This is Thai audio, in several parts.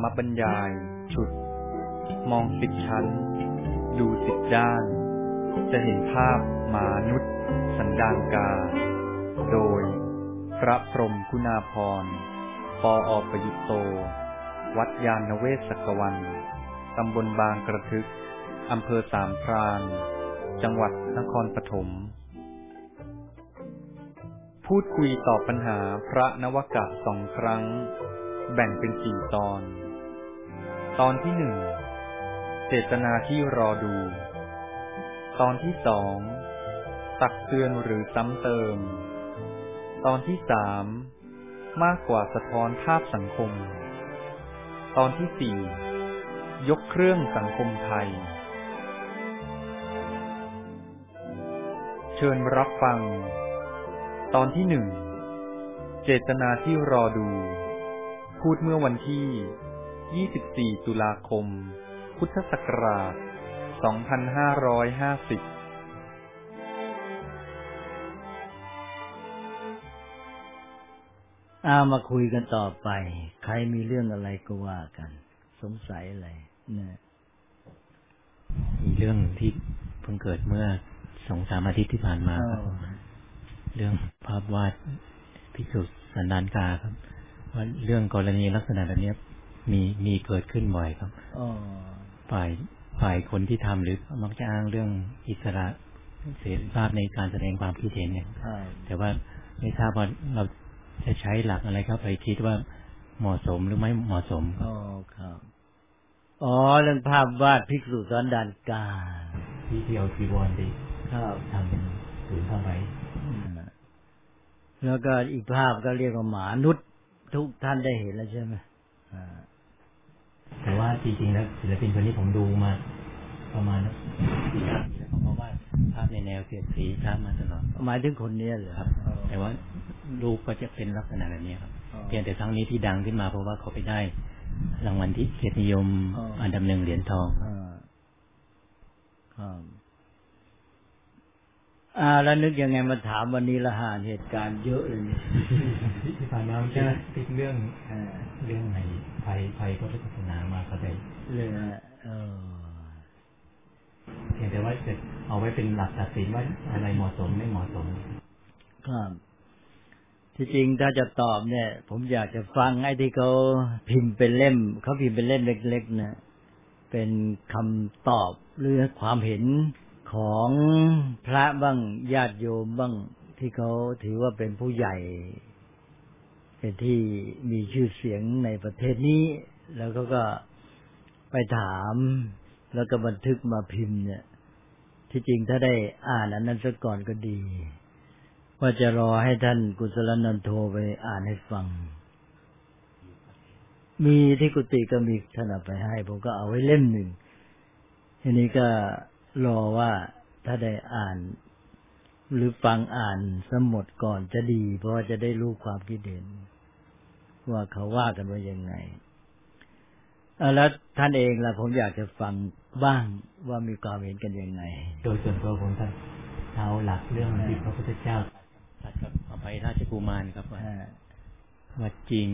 บรรยายฉุดมอง10 ชั้นดู10 ด้านจะเห็นภาพมานุษย์สันดานกาโดยพระพรหมคุณาภรณ์ปอ.ประยุตโตวัดยานเวศกวันตำบลบางกระทึกอำเภอสามพรานจังหวัดนครปฐมพูดคุยตอบปัญหาพระนวกะ2 ครั้งแบ่งเป็น4 ตอน ตอนที่ 1เจตนาที่รอดูตอนที่ 2ตักเตือนหรือซ้ำเติมตอนที่ 3มากกว่าสะท้อนภาพสังคมตอนที่ 4ยกเครื่องสังคมไทยเชิญรับฟังตอนที่ 1เจตนาที่รอดูพูดเมื่อวันที่24 ตุลาคมพุทธศักราช 2550 มาคุยกันต่อไปใครมีเรื่องอะไรก็ว่ากันสงสัยอะไรเนี่ยมีเรื่องที่เพิ่งเกิดเมื่อ 2-3 อาทิตย์ที่ผ่านมาครับเรื่องภาพวาดภิกษุสันดานกาครับว่าเรื่องกรณีลักษณะแบบนี้มีเกิดขึ้นบ่อยครับฝ่ายคนที่ทำหรือมักจะอ้างเรื่องอิสระเสรีภาพในการแสดงความคิดเห็นเนี่ยแต่ว่าไม่ทราบว่าเราจะใช้หลักอะไรครับไปคิดว่าเหมาะสมหรือไม่เหมาะสมครับเรื่องภาพวาดภิกษุสันดานกาที่เอาจีวรดิทำเป็นผืนผ้าใบแล้วก็อีกภาพก็เรียกว่าหมานุษย์ทุกท่านได้เห็นแล้วใช่ไหมแต่ว่าจริงๆแล้วศิลปินคนนี้ผมดูมาประมาณ4-5 ปีแล้วเขาบอกว่าภาพในแนวเสียดสีภาพมาตลอดหมายถึงคนนี้เหรอครับแต่ว่ารูปก็จะเป็นลักษณะแบบนี้ครับเพียงแต่ครั้งนี้ที่ดังขึ้นมาเพราะว่าเขาไปได้รางวัลที่เกียรตินิยมอันดับ 1เหรียญทองแล้วนึกยังไงมาถามวันนี้ละหาเหตุการณ์เยอะเลยที่ผ่านมาจะติดเรื่องไหนภัยก็พิจารณามาเข้าใจเลยเพียงแต่ว่าจะเอาไว้เป็นหลักตัดสินว่าอะไรเหมาะสมไม่เหมาะสมครับที่จริงถ้าจะตอบเนี่ยผมอยากจะฟังไอ้ที่เขาพิมพ์เป็นเล่มเล็กๆนะเป็นคำตอบหรือความเห็นของพระบ้างญาติโยมบ้างที่เขาถือว่าเป็นผู้ใหญ่เป็นที่มีชื่อเสียงในประเทศนี้แล้วเขาก็ไปถามแล้วก็บันทึกมาพิมพ์เนี่ยที่จริงถ้าได้อ่านอันนั้นซะก่อนก็ดีว่าจะรอให้ท่านกุศลนันโทไปอ่านให้ฟังมีที่กุฏิก็มีท่านเอาไปให้ผมก็เอาไว้เล่มหนึ่งทีนี้ก็รอว่าถ้าได้อ่านหรือฟังอ่านสมหมดก่อนจะดีเพราะว่าจะได้รู้ความคิดเห็นว่าเขาว่ากันว่ายังไงแล้วท่านเองล่ะผมอยากจะฟังบ้างว่ามีความเห็นกันยังไงโดยส่วนตัวผมท่านเอาหลักเรื่องที่พระพุทธเจ้าตรัสกับอภัยราชกุมารครับว่าจริง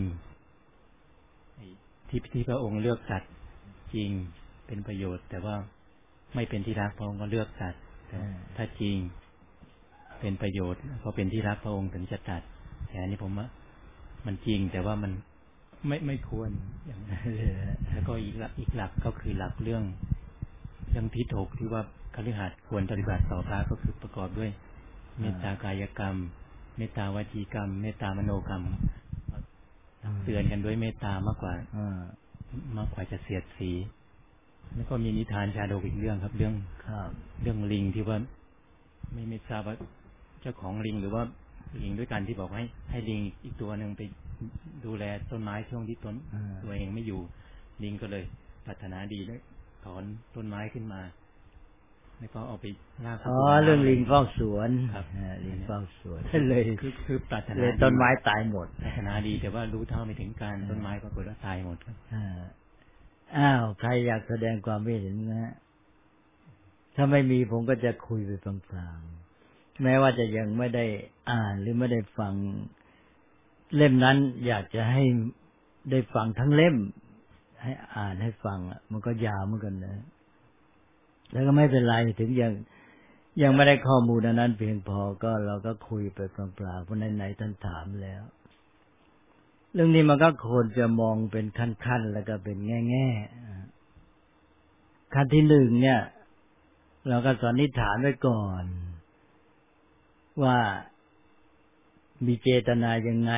ที่พระองค์เลือกสัตว์จริงเป็นประโยชน์แต่ว่าไม่เป็นที่รักพระองค์ก็เลือกสัตว์ถ้าจริงเป็นประโยชน์พอเป็นที่รักพระองค์ถึงจะตัดแต่อันนี้ผมว่ามันจริงแต่ว่ามันไม่ควรอย่างนั้นแล้วก็อีกหลักก็คือหลักเรื่องที่ถกที่ว่าคฤหัสถ์ควรปฏิบัติต่อพระก็คือประกอบด้วยเมตตากายกรรมเมตตาวจีกรรมเมตตามโนกรรมเตือนกันด้วยเมตตามากกว่าจะเสียดสีแล้วก็มีนิทานชาดกอีกเรื่องครับเรื่องลิงที่ว่าไม่ทราบว่าเจ้าของลิงหรือว่าลิงด้วยกันที่บอกให้ลิงอีกตัวนึงไปดูแลต้นไม้ช่วงที่ตัวเองไม่อยู่ลิงก็เลยปรารถนาดีแล้วถอนต้นไม้ขึ้นมาแล้วก็เอาไปลากเรื่องลิงเฝ้าสวนครับลิงเฝ้าสวนเลยคือปรารถนาต้นไม้ตายหมดปรารถนาดีแต่ว่ารู้เท่าไม่ถึงการต้นไม้ปรากฏว่าตายหมดครับใครอยากแสดงความเห็นนะถ้าไม่มีผมก็จะคุยไปกลางๆแม้ว่าจะยังไม่ได้อ่านหรือไม่ได้ฟังเล่มนั้นอยากจะให้ได้ฟังทั้งเล่มให้อ่านให้ฟังมันก็ยาวเหมือนกันนะแล้วก็ไม่เป็นไรถึงยังไม่ได้ข้อมูลนั้นเพียงพอก็เราก็คุยไปเปล่าๆเพราะไหนๆท่านถามแล้วเรื่องนี้มันก็ควรจะมองเป็นขั้นๆแล้วก็เป็นแง่ๆขั้นที่หนึ่งเนี่ยเราก็สันนิษฐานไว้ก่อนว่ามีเจตนายังไง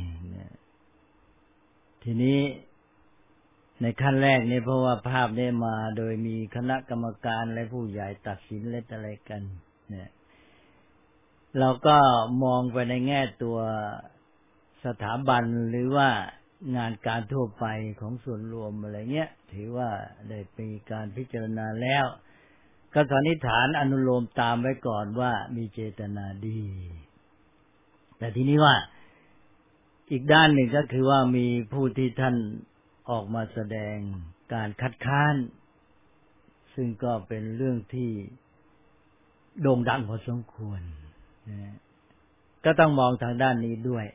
ทีนี้ในขั้นแรกเนี่ยเพราะว่าภาพนี้มาโดยมีคณะกรรมการและผู้ใหญ่ตัดสินเล่นอะไรกันเนี่ยเราก็มองไปในแง่ตัวสถาบันหรือว่างานการทั่วไปของส่วนรวมอะไรเงี้ยถือว่าได้มีการพิจารณาแล้วก็สันนิษฐานอนุโลมตามไว้ก่อนว่ามีเจตนาดีแต่ทีนี้ว่าอีกด้านหนึ่งก็คือว่ามีผู้ที่ท่านออกมาแสดงการคัดค้านซึ่งก็เป็นเรื่องที่โด่งดังพอสมควรนะก็ต้องมองทางด้านนี้ด้วย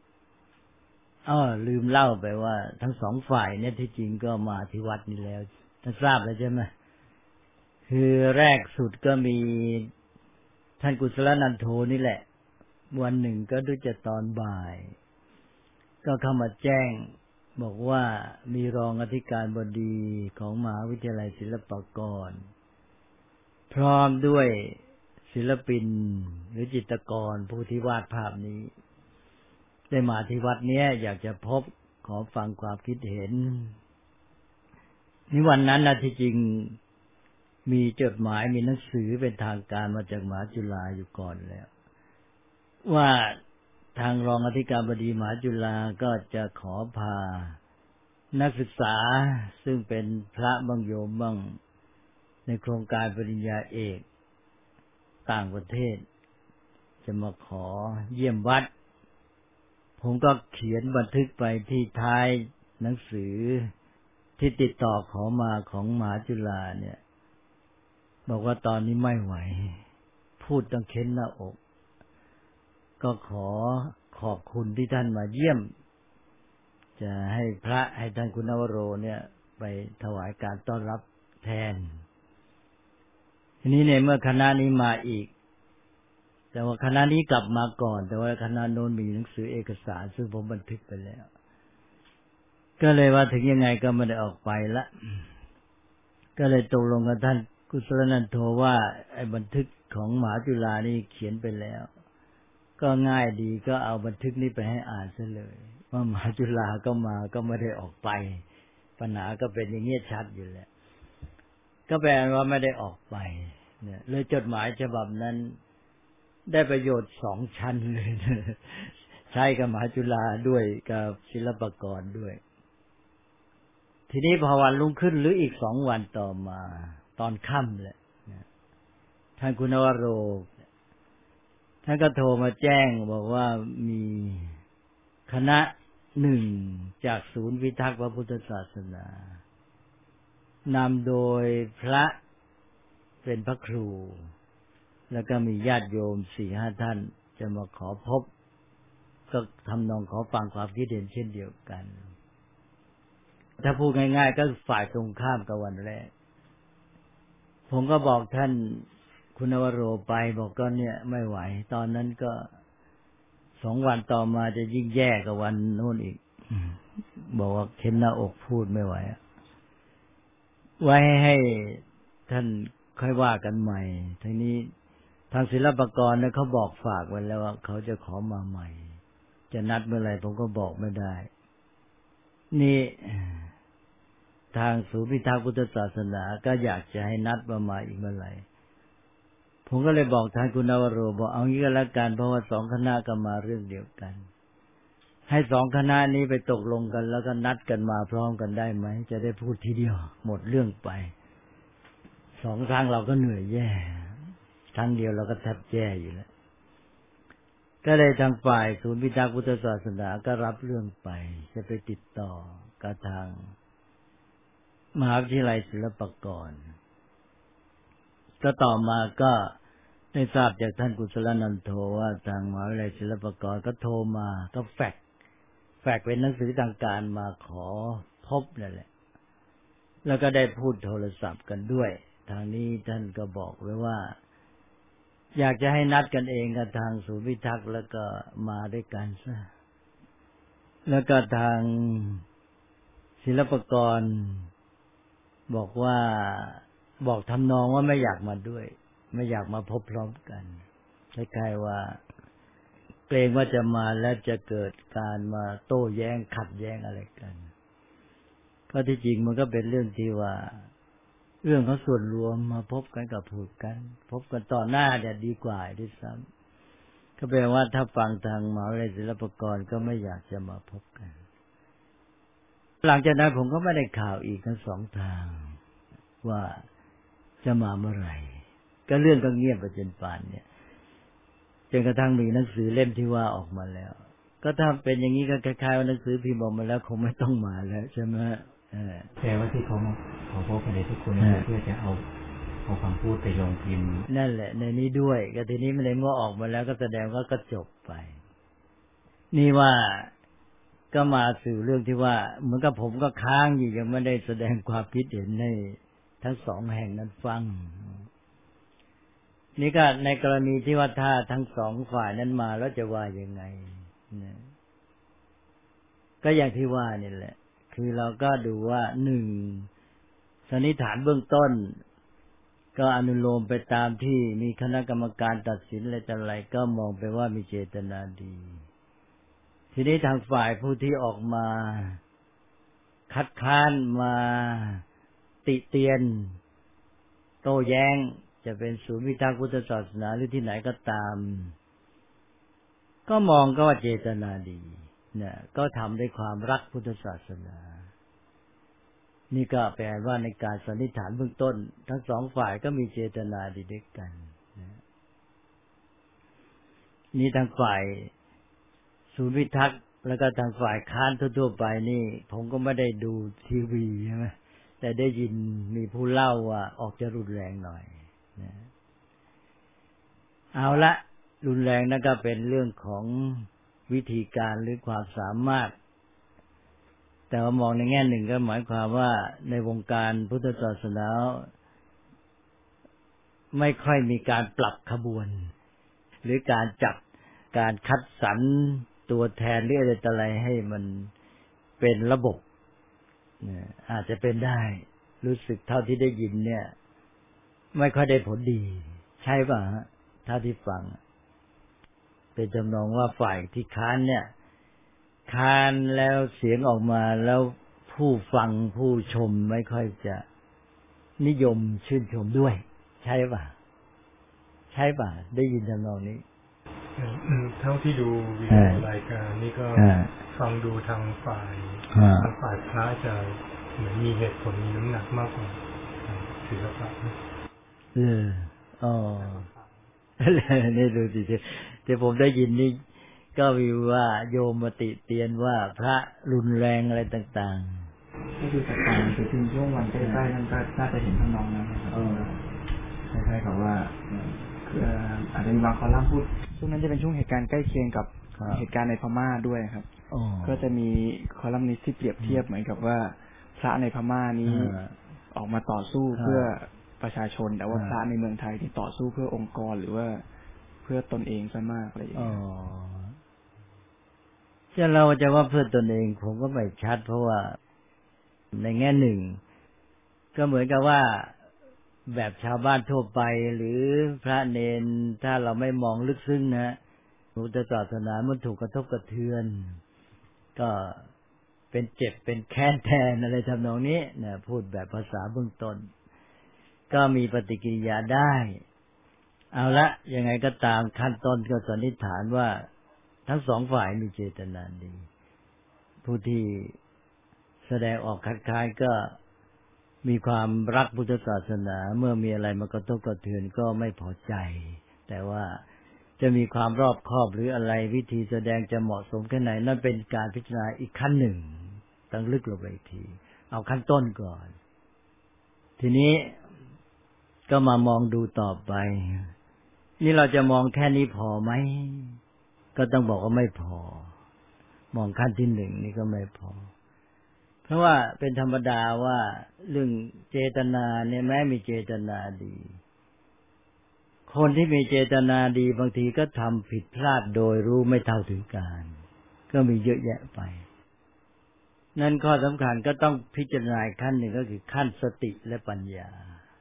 ลืมเล่าไปว่าทั้งสองฝ่ายเนี่ยที่จริงก็มาที่วัดนี้แล้วท่านทราบแล้วใช่ไหมคือแรกสุดก็มีท่านกุศลนันโทนี่แหละวันหนึ่งก็ด้วยจะตอนบ่ายก็เข้ามาแจ้งบอกว่ามีรองอธิการบดีของมหาวิทยาลัยศิลปากรพร้อมด้วยศิลปินหรือจิตรกรผู้ที่วาดภาพนี้ได้มาที่วัดนี้อยากจะพบขอฟังความคิดเห็นนี่วันนั้นนะที่จริงมีจดหมายมีหนังสือเป็นทางการมาจากมหาจุฬาอยู่ก่อนแล้วว่าทางรองอธิการบดีมหาจุฬาก็จะขอพานักศึกษาซึ่งเป็นพระบางโยมบ้างในโครงการปริญญาเอกต่างประเทศจะมาขอเยี่ยมวัดผมก็เขียนบันทึกไปที่ท้ายหนังสือที่ติดต่อขอมาของมหาจุฬาเนี่ยบอกว่าตอนนี้ไม่ไหวพูดต้องเค้นหน้าอกก็ขอขอบคุณที่ท่านมาเยี่ยมจะให้พระให้ท่านคุณนวโรเนี่ยไปถวายการต้อนรับแทนทีนี้เนี่ยเมื่อคณะนี้มาอีกแต่ว่าคณะนี้กลับมาก่อนแต่ว่าคณะโน้นมีหนังสือเอกสารซึ่งผมบันทึกไปแล้วก็เลยว่าถึงยังไงก็ไม่ได้ออกไปละก็เลยตกลงกับท่านกุศลนันโทว่าไอ้บันทึกของมหาจุฬานี่เขียนไปแล้วก็ง่ายดีก็เอาบันทึกนี้ไปให้อ่านซะเลยว่ามหาจุฬาก็มาก็ไม่ได้ออกไปปัญหาก็เป็นอย่างเงี้ยชัดอยู่แล้วก็แปลว่าไม่ได้ออกไปเนี่ยเลยจดหมายฉบับนั้นได้ประโยชน์2ชั้นเลยใช้กับมหาจุฬาด้วยกับศิลปากรด้วยทีนี้พอวันรุ่งขึ้นหรืออีก2 วันต่อมาตอนค่ำแหละท่านคุณนวโรท่านก็โทรมาแจ้งบอกว่ามีคณะหนึ่งจากศูนย์พิทักษ์พระพุทธศาสนานำโดยพระเป็นพระครูแล้วก็มีญาติโยม 4-5 ท่านจะมาขอพบก็ทำนองขอฟังความคิดเห็นเช่นเดียวกันถ้าพูดง่ายๆก็ฝ่ายตรงข้ามกับวันแรกผมก็บอกท่านคุณนวโรไปบอกก็เนี่ยไม่ไหวตอนนั้นก็2 วันต่อมาจะยิ่งแย่กับวันโน้นอีกบอกว่าเข็นหน้าอกพูดไม่ไหวไว้ให้ท่านค่อยว่ากันใหม่ทีนี้ทางศิลปากรเนี่ยเขาบอกฝากไว้แล้วว่าเขาจะขอมาใหม่จะนัดเมื่อไหร่ผมก็บอกไม่ได้นี่ทางศูนย์พิทักษ์พุทธศาสนาก็อยากจะให้นัดมาอีกเมื่อไหร่ผมก็เลยบอกทางคุณนวโรบอกเอางี้ก็แล้วกันเพราะว่า2 คณะก็มาเรื่องเดียวกันให้2 คณะนี้ไปตกลงกันแล้วก็นัดกันมาพร้อมกันได้ไหมจะได้พูดทีเดียวหมดเรื่องไป2 ครั้งเราก็เหนื่อยแย่ครั้งเดียวเราก็แทบแย่อยู่แล้วก็เลยทางฝ่ายศูนย์พิทักษ์พุทธศาสนาก็รับเรื่องไปจะไปติดต่อกับทางมหาวิทยาลัยศิลปากรก็ต่อมาก็ได้ทราบจากท่านกุศลนันโทว่าทางมหาวิทยาลัยศิลปากรก็โทรมาก็แฟกซ์เป็นหนังสือทางการมาขอพบนั่นแหละแล้วก็ได้พูดโทรศัพท์กันด้วยทางนี้ท่านก็บอกไว้ว่าอยากจะให้นัดกันเองกับทางศูนย์พิทักษ์แล้วก็มาด้วยกันซะแล้วก็ทางศิลปากรบอกทำนองว่าไม่อยากมาด้วยไม่อยากมาพบพร้อมกันคล้ายๆว่าเกรงว่าจะมาแล้วจะเกิดการมาโต้แย้งขัดแย้งอะไรกันก็ที่จริงมันก็เป็นเรื่องที่ว่าเรื่องของส่วนรวมมาพบกันกับพูดกันพบกันต่อหน้าเนี่ยดีกว่าด้วยซ้ำก็แปลว่าถ้าฟังทางมหาวิทยาลัยศิลปากรก็ไม่อยากจะมาพบกันหลังจากนั้นผมก็ไม่ได้ข่าวอีกทั้งสองทางว่าจะมาเมื่อไหร่ก็เรื่องก็เงียบไปจนป่านเนี่ยจนกระทั่งมีหนังสือเล่มที่ว่าออกมาแล้วก็ถ้าเป็นอย่างนี้ก็คล้ายๆว่าหนังสือพิมพ์ออกมาแล้วคงไม่ต้องมาแล้วใช่ไหมแต่ว่าที่เขาพบกันในทุกคนเพื่อจะเอาคำพูดไปลงพิมพ์นั่นแหละในนี้ด้วยก็ทีนี้มันเลยว่าออกมาแล้วก็แสดงว่าก็จบไปนี่ว่าก็มาสู่เรื่องที่ว่าเหมือนกับผมก็ค้างอยู่ยังไม่ได้แสดงความคิดเห็นให้ทั้งสองแห่งนั้นฟังนี่ก็ในกรณีที่ว่าถ้าทั้งสองฝ่ายนั้นมาแล้วจะว่ายังไงนะก็อย่างที่ว่านี่แหละคือเราก็ดูว่าหนึ่งสันนิษฐานเบื้องต้นก็อนุโลมไปตามที่มีคณะกรรมการตัดสินอะไรก็มองไปว่ามีเจตนาดีทีนี้ทางฝ่ายผู้ที่ออกมาคัดค้านมาติเตียนโต้แย้งจะเป็นศูนย์พิทักษ์พุทธศาสนาหรือที่ไหนก็ตามก็มองก็ว่าเจตนาดีเนี่ยก็ทำด้วยความรักพุทธศาสนานี่ก็แปลว่าในการสันนิษฐานเบื้องต้นทั้งสองฝ่ายก็มีเจตนาดีด้วยกันนี่ทางฝ่ายศูนย์พิทักษ์แล้วก็ทางฝ่ายค้านทั่วๆไปนี่ผมก็ไม่ได้ดูทีวีใช่ไหมแต่ได้ยินมีผู้เล่าว่าออกจะรุนแรงหน่อยนะเอาละรุนแรงนั่นก็เป็นเรื่องของวิธีการหรือความสามารถแต่ว่ามองในแง่หนึ่งก็หมายความว่าในวงการพุทธศาสนาไม่ค่อยมีการปรับขบวนหรือการจัดการคัดสรรตัวแทนหรืออะไรให้มันเป็นระบบอาจจะเป็นได้รู้สึกเท่าที่ได้ยินเนี่ยไม่ค่อยได้ผลดีใช่ป่ะฮะถ้าที่ฟังเป็นจำนองว่าฝ่ายที่ค้านเนี่ยค้านแล้วเสียงออกมาแล้วผู้ฟังผู้ชมไม่ค่อยจะนิยมชื่นชมด้วยใช่ป่ะใช่ป่ะได้ยินจำนองนี้เท่าที่ดูวิดีโอรายการนี่ก็ฟังดูทางฝ่ายพระจะเหมือนมีเหตุผลมีน้ำหนักมากกว่าศิลปะอ๋อนี่ดูสิแต่ผมได้ยินนี่ก็วิวว่าโยมมาติเตียนว่าพระรุนแรงอะไรต่างๆก็คือจากการไปถึงช่วงวันใกล้ๆนั้นก็น่าจะเห็นทำนองนั้นนะครับคล้ายๆกับว่าอาจจะมีบางคอลัมน์พูดช่วงนั้นจะเป็นช่วงเหตุการณ์ใกล้เคียงกับเหตุการณ์ในพม่าด้วยครับก็จะมีคอลัมนิสต์ที่เปรียบเทียบเหมือนกับว่าพระในพม่านี้ออกมาต่อสู้เพื่อประชาชนแต่ว่าพระในเมืองไทยที่ต่อสู้เพื่อองค์กรหรือว่าเพื่อตนเองซะมากอะไรอย่างเงี้ยจะเราจะว่าเพื่อตนเองผมก็ไม่ชัดเพราะว่าในแง่หนึ่งก็เหมือนกับว่าแบบชาวบ้านทั่วไปหรือพระเนนถ้าเราไม่มองลึกซึ้งนะพุทธศาสนามันถูกกระทบกระเทือนก็เป็นเจ็บเป็นแค้นแทนอะไรทำนองนี้นะพูดแบบภาษาเบื้องต้นก็มีปฏิกิริยาได้เอาละยังไงก็ตามขั้นต้นก็สันนิษฐานว่าทั้งสองฝ่ายมีเจตนาดีผู้ที่แสดงออกคัดค้านก็มีความรักพุทธศาสนาเมื่อมีอะไรมากระทบกระเทือนก็ไม่พอใจแต่ว่าจะมีความรอบคอบหรืออะไรวิธีแสดงจะเหมาะสมแค่ไหนนั่นเป็นการพิจารณาอีกขั้นหนึ่งต้องลึกลงไปอีกทีเอาขั้นต้นก่อนทีนี้ก็มามองดูต่อไปนี่เราจะมองแค่นี้พอไหมก็ต้องบอกว่าไม่พอมองขั้นที่หนึ่งนี่ก็ไม่พอเพราะว่าเป็นธรรมดาว่าเรื่องเจตนาเนี่ยแม้มีเจตนาดีคนที่มีเจตนาดีบางทีก็ทำผิดพลาดโดยรู้ไม่เท่าถึงการก็มีเยอะแยะไปนั่นข้อสำคัญก็ต้องพิจารณาขั้นหนึ่งก็คือขั้นสติและปัญญา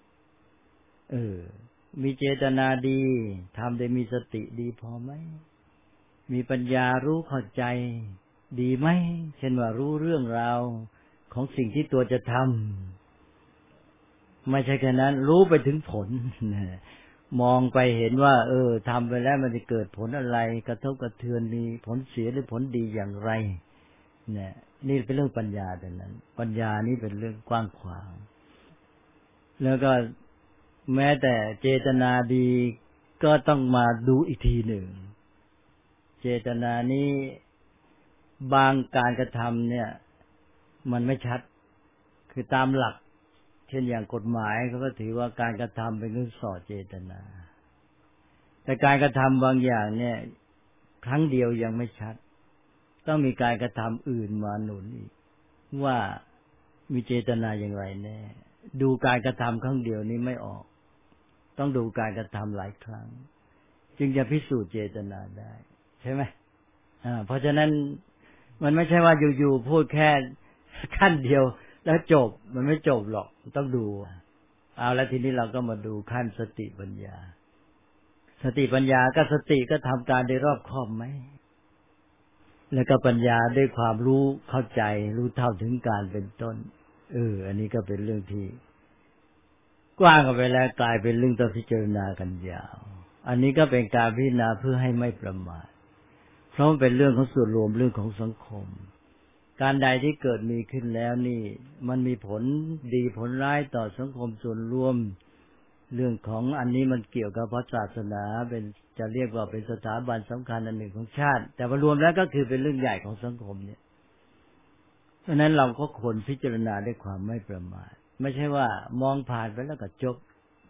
มีเจตนาดีทำได้มีสติดีพอไหมมีปัญญารู้เข้าใจดีไหมเช่นว่ารู้เรื่องราวของสิ่งที่ตัวจะทำไม่ใช่แค่นั้นรู้ไปถึงผลมองไปเห็นว่าทำไปแล้วมันจะเกิดผลอะไรกระทบกระเทือนมีผลเสียหรือผลดีอย่างไรเนี่ยนี่เป็นเรื่องปัญญาแต่นั้นปัญญานี่เป็นเรื่องกว้างขวางแล้วก็แม้แต่เจตนาดีก็ต้องมาดูอีกทีหนึ่งเจตนานี้บางการกระทำเนี่ยมันไม่ชัดคือตามหลักเช่นอย่างกฎหมายเขาก็ถือว่าการกระทำเป็นเรื่องส่อเจตนาแต่การกระทำบางอย่างเนี่ยครั้งเดียวยังไม่ชัดต้องมีการกระทำอื่นมาหนุนอีกว่ามีเจตนาอย่างไรแน่ดูการกระทำครั้งเดียวนี้ไม่ออกต้องดูการกระทำหลายครั้งจึงจะพิสูจน์เจตนาได้ใช่ไหมเพราะฉะนั้นมันไม่ใช่ว่าอยู่ๆพูดแค่ขั้นเดียวแล้วจบมันไม่จบหรอกต้องดูเอาแล้วทีนี้เราก็มาดูขั้นสติปัญญาสติปัญญาก็สติก็ทำการได้รอบคอบไหมแล้วก็ปัญญาด้วยความรู้เข้าใจรู้เท่าถึงการเป็นต้นอันนี้ก็เป็นเรื่องที่กว้างออกไปแล้วกลายเป็นเรื่องต้องพิจารณากันยาวอันนี้ก็เป็นการพิจารณาเพื่อให้ไม่ประมาทเพราะมันเป็นเรื่องของส่วนรวมเรื่องของสังคมการใดที่เกิดมีขึ้นแล้วนี่มันมีผลดีผลร้ายต่อสังคมส่วนรวมเรื่องของอันนี้มันเกี่ยวกับพระศาสนาเป็นจะเรียกว่าเป็นสถาบันสำคัญอันหนึ่งของชาติแต่ว่ารวมแล้วก็คือเป็นเรื่องใหญ่ของสังคมเนี่ยเพราะนั้นเราก็ควรพิจารณาด้วยความไม่ประมาทไม่ใช่ว่ามองผ่านไปแล้วก็จบ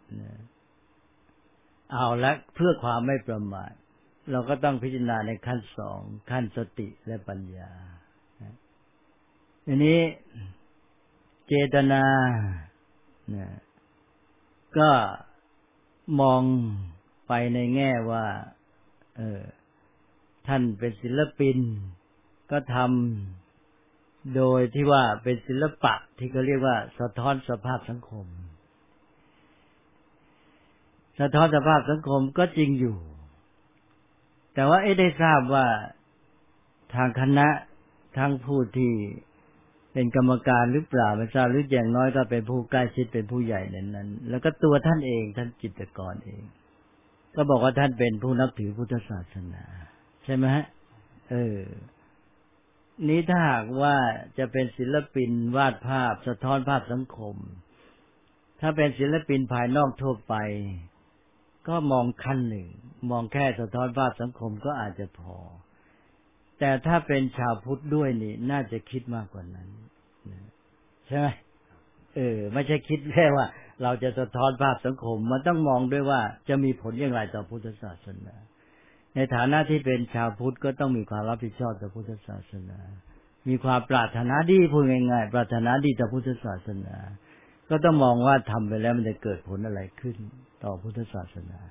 เอาละเพื่อความไม่ประมาทเราก็ต้องพิจารณาในขั้นสองขั้นสติและปัญญาทีนี้เจตนาก็มองไปในแง่ว่าท่านเป็นศิลปินก็ทำโดยที่ว่าเป็นศิลปะที่เขาเรียกว่าสะท้อนสภาพสังคมสะท้อนสภาพสังคมก็จริงอยู่แต่ว่าได้ทราบว่าทางคณะทั้งผู้ที่เป็นกรรมการหรือเปล่าไม่ทราบหรืออย่างน้อยก็เป็นผู้ใกล้ชิดเป็นผู้ใหญ่ในนั้นแล้วก็ตัวท่านเองท่านจิตรกรเองก็บอกว่าท่านเป็นผู้นับถือพุทธศาสนาใช่ไหมฮะนี้ถ้าหากว่าจะเป็นศิลปินวาดภาพสะท้อนภาพสังคมถ้าเป็นศิลปินภายนอกทั่วไปก็มองขั้นหนึ่งมองแค่สะท้อนภาพสังคมก็อาจจะพอแต่ถ้าเป็นชาวพุทธด้วยนี่น่าจะคิดมากกว่านั้นใช่ไหมไม่ใช่คิดแค่ว่าเราจะสะท้อนภาพสังคมมันต้องมองด้วยว่าจะมีผลอย่างไรต่อพุทธศาสนาในฐานะที่เป็นชาวพุทธก็ต้องมีความรับผิดชอบต่อพุทธศาสนามีความปรารถนาดีพูดง่ายๆปรารถนาดีต่อพุทธศาสนาก็ต้องมองว่าทำไปแล้วมันจะเกิดผลอะไรขึ้นต่อพุทธศาสนา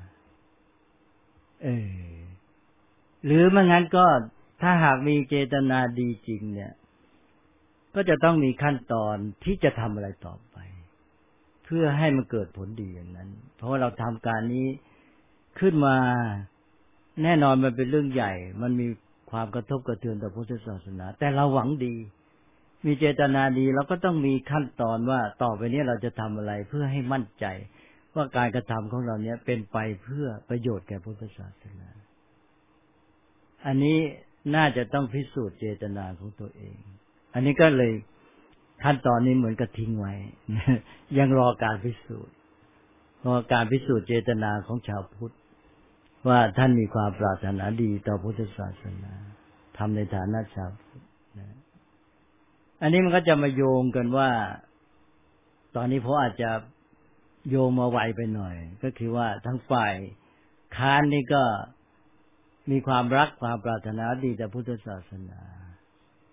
หรือไม่งั้นก็ถ้าหากมีเจตนาดีจริงเนี่ยก็จะต้องมีขั้นตอนที่จะทำอะไรต่อไปเพื่อให้มันเกิดผลดีอย่างนั้นเพราะว่าเราทำการนี้ขึ้นมาแน่นอนมันเป็นเรื่องใหญ่มันมีความกระทบกระเทือนต่อพุทธศาสนาแต่เราหวังดีมีเจตนาดีเราก็ต้องมีขั้นตอนว่าต่อไปนี้เราจะทำอะไรเพื่อให้มั่นใจว่าการกระทำของเราเนี้ยเป็นไปเพื่อประโยชน์แก่พุทธศาสนาอันนี้น่าจะต้องพิสูจน์เจตนาของตัวเองอันนี้ก็เลยขั้นตอนนี้เหมือนกับทิ้งไว้ยังรอการพิสูจน์รอการพิสูจน์เจตนาของชาวพุทธว่าท่านมีความปรารถนาดีต่อพุทธศาสนาทำในฐานะชาวพุทธอันนี้มันก็จะมาโยงกันว่าตอนนี้ผมอาจจะโยงมาไวไปหน่อยก็คือว่าทั้งฝ่ายค้านนี่ก็มีความรักความปรารถนาดีต่อพุทธศาสนา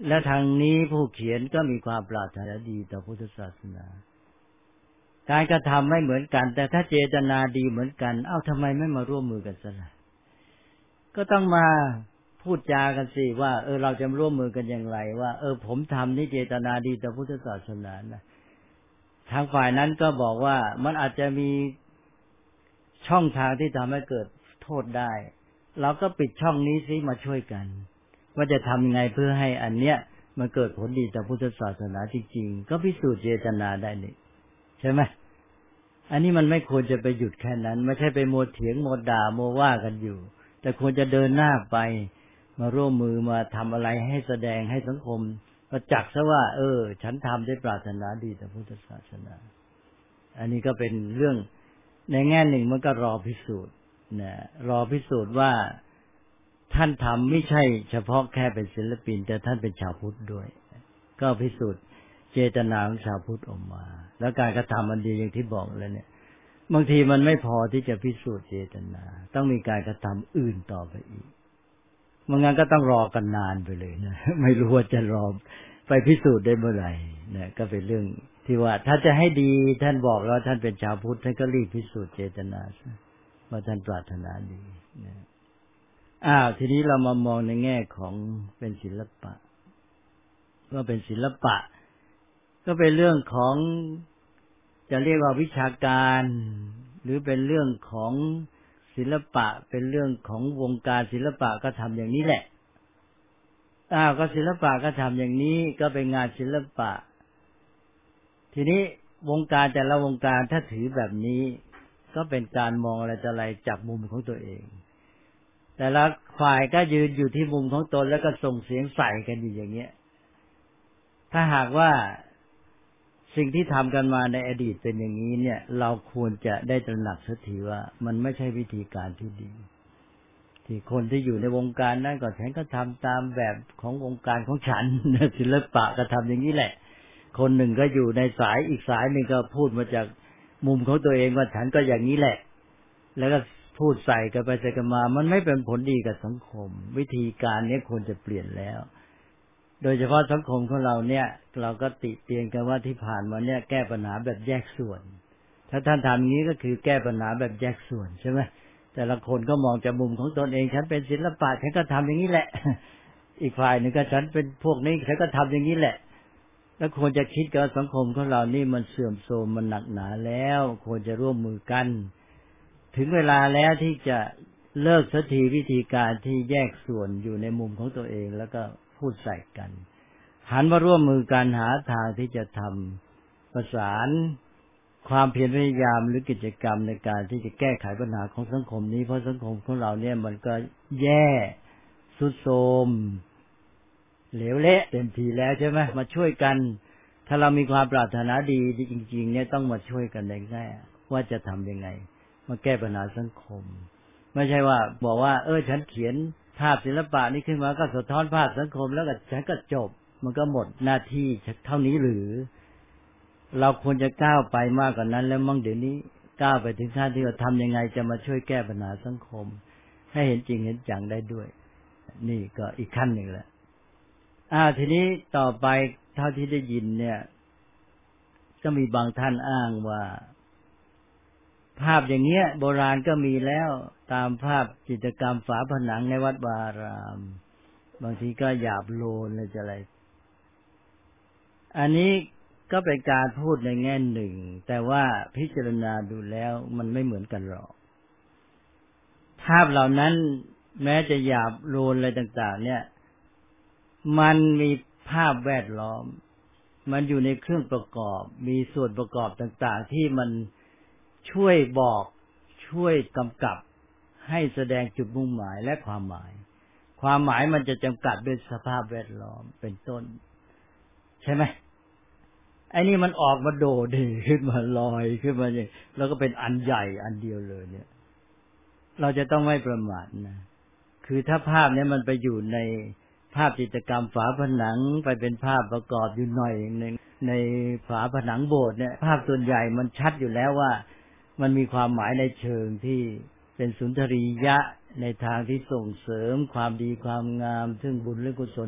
และทางนี้ผู้เขียนก็มีความปรารถนาดีต่อพุทธศาสนาการกระทำไม่เหมือนกันแต่ถ้าเจตนาดีเหมือนกันเอ้าทำไมไม่มาร่วมมือกันซะล่ะก็ต้องมาพูดจากันสิว่าเราจะร่วมมือกันอย่างไรว่าผมทำนี่เจตนาดีต่อพุทธศาสนานะทางฝ่ายนั้นก็บอกว่ามันอาจจะมีช่องทางที่ทำให้เกิดโทษได้เราก็ปิดช่องนี้สิมาช่วยกันว่าจะทำยังไงเพื่อให้อันเนี้ยมันเกิดผลดีต่อพุทธศาสนาจริงๆก็พิสูจน์เจตนาได้นี่ใช่ไหมอันนี้มันไม่ควรจะไปหยุดแค่นั้นไม่ใช่ไปโมเถียงโมด่าโมว่ากันอยู่แต่ควรจะเดินหน้าไปมาร่วมมือมาทำอะไรให้แสดงให้สังคมประจักษ์ซะว่าฉันทำด้วยปรารถนาดีต่อพุทธศาสนาอันนี้ก็เป็นเรื่องในแง่หนึ่งมันก็รอพิสูจน์นะรอพิสูจน์ว่าท่านทำไม่ใช่เฉพาะแค่เป็นศิลปินแต่ท่านเป็นชาวพุทธด้วยก็พิสูจน์เจตนาของชาวพุทธออกมาแล้วการกระทำมันดีอย่างที่บอกแล้วเนี่ยบางทีมันไม่พอที่จะพิสูจน์เจตนาต้องมีการกระทำอื่นต่อไปอีกไม่งั้นก็ต้องรอกันนานไปเลยนะไม่รู้ว่าจะรอไปพิสูจน์ได้เมื่อไหร่นะก็เป็นเรื่องที่ว่าถ้าจะให้ดีท่านบอกแล้วท่านเป็นชาวพุทธท่านก็รีบพิสูจน์เจตนาซะว่าท่านปรารถนาดีนะทีนี้เรามามองในแง่ของเป็นศิลปะว่าเป็นศิลปะก็เป็นเรื่องของจะเรียกว่าวิชาการหรือเป็นเรื่องของศิลปะเป็นเรื่องของวงการศิลปะก็ทำอย่างนี้แหละก็ศิลปะก็ทำอย่างนี้ก็เป็นงานศิลปะทีนี้วงการแต่ละวงการถ้าถือแบบนี้ก็เป็นการมองอะไรต่ออะไรจากมุมของตัวเองแต่ละฝ่ายก็ยืนอยู่ที่มุมของตนแล้วก็ส่งเสียงใส่กันอยู่อย่างเงี้ยถ้าหากว่าสิ่งที่ทำกันมาในอดีตเป็นอย่างนี้เนี่ยเราควรจะได้ตระหนักสักทีว่ามันไม่ใช่วิธีการที่ดีที่คนที่อยู่ในวงการนั้นก็ฉันก็ทำตามแบบของวงการของฉันศิลปะก็ทำอย่างนี้แหละคนหนึ่งก็อยู่ในสายอีกสายหนึ่งก็พูดมาจากมุมของตัวเองว่าฉันก็อย่างนี้แหละแล้วก็พูดใส่กันไปใส่กันมามันไม่เป็นผลดีกับสังคมวิธีการนี้ควรจะเปลี่ยนแล้วโดยเฉพาะสังคมของเราเนี่ยเราก็ติเตียนกันว่าที่ผ่านมาเนี่ยแก้ปัญหาแบบแยกส่วนถ้าท่านทำอย่างนี้ก็คือแก้ปัญหาแบบแยกส่วนใช่ไหมแต่ละคนก็มองจากมุมของตนเองฉันเป็นศิลปะฉันก็ทำอย่างนี้แหละอีกฝ่ายหนึ่งก็ฉันเป็นพวกนี้ฉันก็ทำอย่างนี้แหละแล้วควรจะคิดกับสังคมของเรานี่มันเสื่อมโทรมมันหนักหนาแล้วควรจะร่วมมือกันถึงเวลาแล้วที่จะเลิกสักทีวิธีการที่แยกส่วนอยู่ในมุมของตัวเองแล้วก็พูดใส่กันหันมาร่วมมือกันหาทางที่จะทำประสานความเพียรพยายามหรือกิจกรรมในการที่จะแก้ไขปัญหาของสังคมนี้เพราะสังคมของเราเนี่ยมันก็แย่ทรุดโทรมเหลวเละเต็มทีแล้วใช่ไหมมาช่วยกันถ้าเรามีความปรารถนาดีจริงๆเนี่ยต้องมาช่วยกันในแง่ว่าจะทำยังไงมาแก้ปัญหาสังคมไม่ใช่ว่าบอกว่าฉันเขียนภาพศิลปะนี้ขึ้นมาก็สะท้อนภาพสังคมแล้วก็ฉันก็จบมันก็หมดหน้าที่เท่านี้หรือเราควรจะก้าวไปมากกว่านั้นแล้วมั่งเดี๋ยวนี้ก้าวไปถึงขั้นที่ว่าทำยังไงจะมาช่วยแก้ปัญหาสังคมให้เห็นจริงเห็นจังได้ด้วยนี่ก็อีกขั้นหนึ่งแหละทีนี้ต่อไปเท่าที่ได้ยินเนี่ยก็มีบางท่านอ้างว่าภาพอย่างเงี้ยโบราณก็มีแล้วตามภาพจิตรกรรมฝาผนังในวัดวาอารามบางทีก็หยาบโลนอะไรอันนี้ก็เป็นการพูดในแง่หนึ่งแต่ว่าพิจารณาดูแล้วมันไม่เหมือนกันหรอกภาพเหล่านั้นแม้จะหยาบโลนอะไรต่างๆเนี่ยมันมีภาพแวดล้อมมันอยู่ในเครื่องประกอบมีส่วนประกอบต่างๆที่มันช่วยบอกช่วยกำกับให้แสดงจุดมุ่งหมายและความหมายมันจะจำกัดด้วยสภาพแวดล้อมเป็นต้นใช่ไหมไอ้นี่มันออกมาโดดขึ้นมาลอยขึ้นมาอย่างแล้วก็เป็นอันใหญ่อันเดียวเลยเนี่ยเราจะต้องไม่ประมาทนะคือถ้าภาพนี้มันไปอยู่ในภาพจิตรกรรมฝาผนังไปเป็นภาพประกอบอยู่หน่อยในฝาผนังโบสถ์เนี่ยภาพส่วนใหญ่มันชัดอยู่แล้วว่ามันมีความหมายในเชิงที่เป็นสุนทรียะในทางที่ส่งเสริมความดีความงามซึ่งบุญและกุศล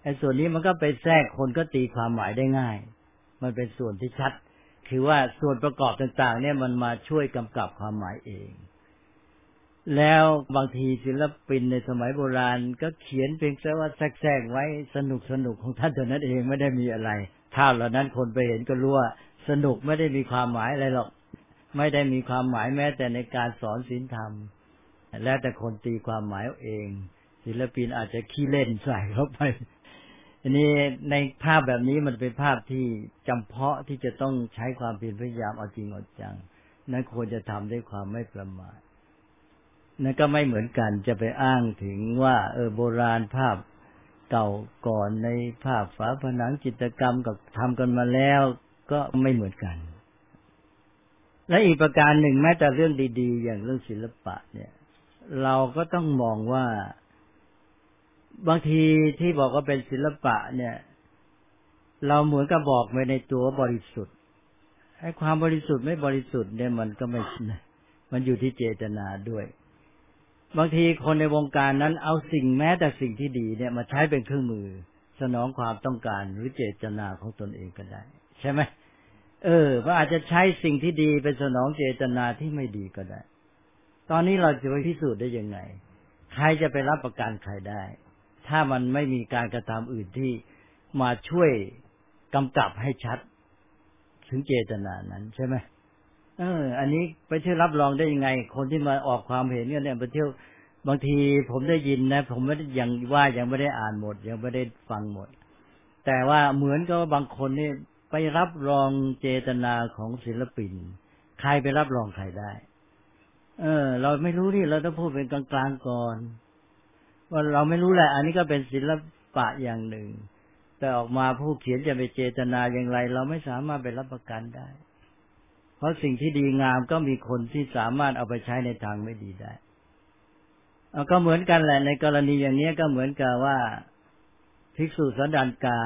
ไอ้ส่วนนี้มันก็ไปแทรกคนก็ตีความหมายได้ง่ายมันเป็นส่วนที่ชัดคือว่าส่วนประกอบต่างๆเนี่ยมันมาช่วยกำกับความหมายเองแล้วบางทีศิลปินในสมัยโบราณก็เขียนเพียงแค่ว่าแทรกไว้สนุกของท่านเท่านั้นเองไม่ได้มีอะไรถ้าเหล่านั้นคนไปเห็นก็รู้ว่าสนุกไม่ได้มีความหมายอะไรหรอกไม่ได้มีความหมายแม้แต่ในการสอนศีลธรรมแล้วแต่คนตีความหมายเอาเองศิลปินอาจจะขี้เล่นใส่เข้าไปอันนี้ในภาพแบบนี้มันเป็นภาพที่จำเพาะที่จะต้องใช้ความเพียรพยายามเอาจริงเอาจังนั้นควรจะทำด้วยความไม่ประมาทนั่นก็ไม่เหมือนกันจะไปอ้างถึงว่าโบราณภาพเก่าก่อนในภาพฝาผนังจิตรกรรมกับทำกันมาแล้วก็ไม่เหมือนกันและอีกประการหนึ่งแม้แต่เรื่องดีๆอย่างเรื่องศิลปะเนี่ยเราก็ต้องมองว่าบางทีที่บอกว่าเป็นศิลปะเนี่ยเราเหมือนกับบอกไปในตัวบริสุทธิ์ให้ความบริสุทธิ์ไม่บริสุทธิ์เนี่ยมันก็ไม่มันอยู่ที่เจตนาด้วยบางทีคนในวงการนั้นเอาสิ่งแม้แต่สิ่งที่ดีเนี่ยมาใช้เป็นเครื่องมือสนองความต้องการหรือเจตนาของตนเองก็ได้ใช่ไหมว่าอาจจะใช้สิ่งที่ดีเป็นสนองเจตนาที่ไม่ดีก็ได้ตอนนี้เราจะไปพิสูจน์ได้ยังไงใครจะไปรับประกันใครได้ถ้ามันไม่มีการกระทำอื่นที่มาช่วยกำกับให้ชัดถึงเจตนานั้นใช่ไหมอันนี้ไปเชื่อรับรองได้ยังไงคนที่มาออกความเห็นเนี่ยไปเที่ยวบางทีผมได้ยินนะผมไม่ได้ยังไม่ได้อ่านหมดยังไม่ได้ฟังหมดแต่ว่าเหมือนกับบางคนนี่ไปรับรองเจตนาของศิลปินใครไปรับรองใครได้เราไม่รู้นี่เราต้องพูดเป็นกลางๆก่อนว่าเราไม่รู้แหละอันนี้ก็เป็นศิลปะอย่างหนึ่งแต่ออกมาผู้เขียนจะไปเจตนาอย่างไรเราไม่สามารถไปรับประกันได้เพราะสิ่งที่ดีงามก็มีคนที่สามารถเอาไปใช้ในทางไม่ดีได้ก็เหมือนกันแหละในกรณีอย่างนี้ก็เหมือนกับว่าภิกษุสันดานกา